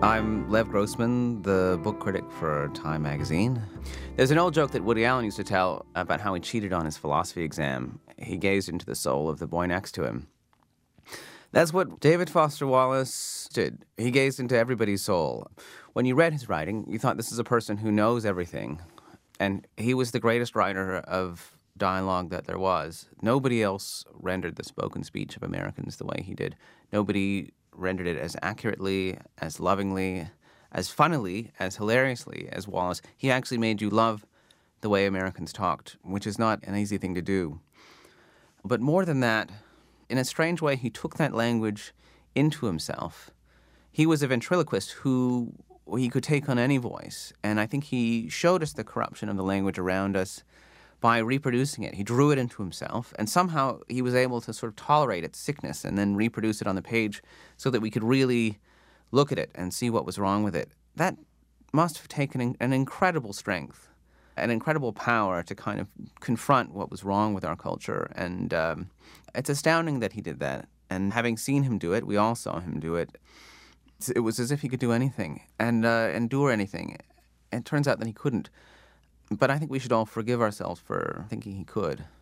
I'm Lev Grossman, the book critic for Time magazine. There's an old joke that Woody Allen used to tell about how he cheated on his philosophy exam. He gazed into the soul of the boy next to him. That's what David Foster Wallace did. He gazed into everybody's soul. When you read his writing, you thought this is a person who knows everything. And he was the greatest writer of dialogue that there was. Nobody else rendered the spoken speech of Americans the way he did. Nobody rendered it as accurately, as lovingly, as funnily, as hilariously as Wallace. He actually made you love the way Americans talked, which is not an easy thing to do. But more than that, in a strange way, he took that language into himself. He was a ventriloquist who he could take on any voice, and I think he showed us the corruption of the language around us by reproducing it. He drew it into himself, and somehow he was able to sort of tolerate its sickness and then reproduce it on the page so that we could really look at it and see what was wrong with it. That must have taken an incredible strength, an incredible power to kind of confront what was wrong with our culture. And it's astounding that he did that. And having seen him do it, we all saw him do it. It was as if he could do anything and endure anything. It turns out that he couldn't. But I think we should all forgive ourselves for thinking he could.